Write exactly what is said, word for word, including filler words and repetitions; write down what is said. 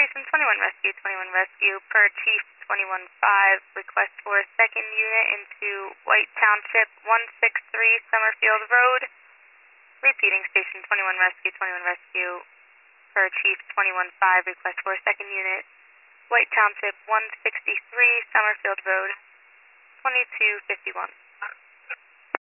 Station twenty-one Rescue, twenty-one Rescue, per Chief twenty-one five, request for a second unit into White Township, one six three Summerfield Road. Repeating, Station twenty-one Rescue, twenty-one Rescue, per Chief twenty-one five, request for a second unit, White Township, one sixty-three Summerfield Road, twenty-two fifty-one.